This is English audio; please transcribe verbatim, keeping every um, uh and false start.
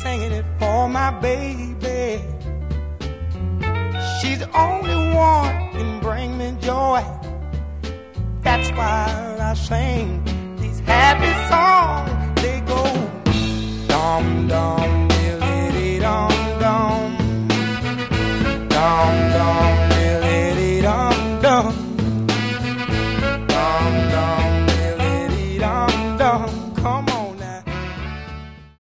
singing it for my baby. She's the only one can bring me joy. That's why I sing these happy songs. They go dum dum diddly dum dum, dum dum diddly dum dum.